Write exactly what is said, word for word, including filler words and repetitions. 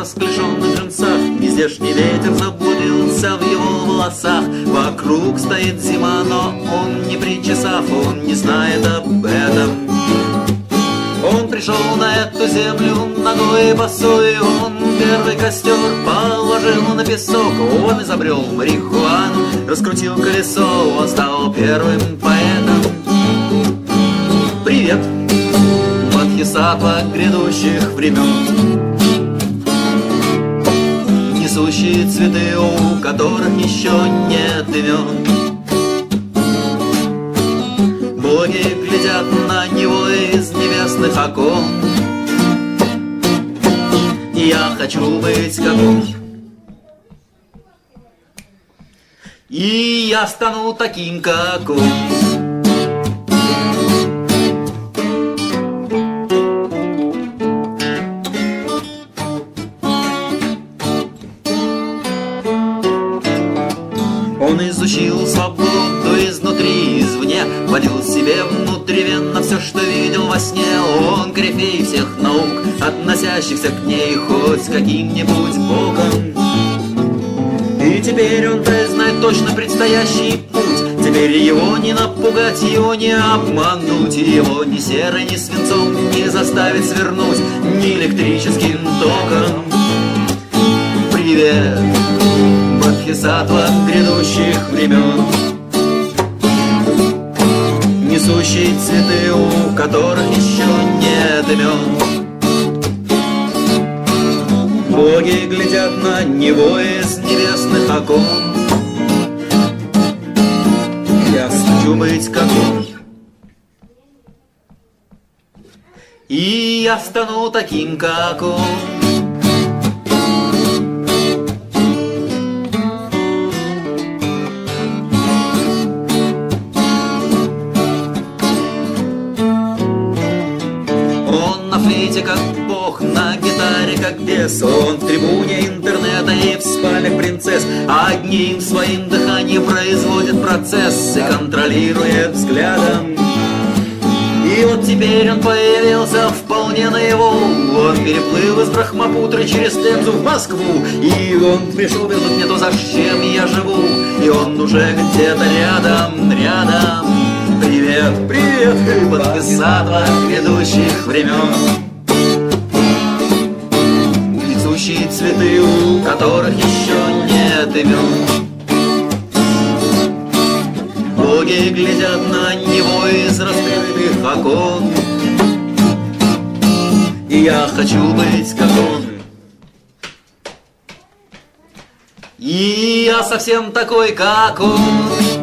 расклешенных джинсах. Нездешний ветер заблудился в его волосах. Вокруг стоит зима, но он не при часах, он не знает об этом. Он пришел на эту землю ногой босой, он первый костер положил на песок, он изобрел марихуану, раскрутил колесо, он стал первым поэтом. Привет, бодхисаттва грядущих времен, несущие цветы, у которых еще нет имен. Боги глядят на него из небесных окон. Я хочу быть как он, и я стану таким, как он. Он изучил свободу изнутри и извне, вводил себе внутривенно все, что видел во сне. Он корифей всех наук, относящихся к ней хоть каким-нибудь боком. И теперь он-то знает точно предстоящий путь. Теперь его не напугать, его не обмануть, его ни серой, ни свинцом не заставить свернуть, ни электрическим током. Привет, бодхисаттва грядущих времен, несущие цветы, у которых еще нет имен. Боги глядят на него из небесных окон. Я хочу быть как он, и я стану таким, как он. Как бог, на гитаре как бес, он в трибуне интернета и в спальнях принцесс одним своим дыханием производит процесс и контролирует взглядом. И вот теперь он появился вполне наяву. Он переплыл из Брахмапутры через Темзу в Москву, и он пришел вернуть мне то, зачем я живу. И он уже где-то рядом, рядом. Привет, привет, бодхисаттва грядущих времен, несущие цветы, у которых еще нет имен. Боги глядят на него из раскрытых окон. И я хочу быть как он, и я совсем такой, как он.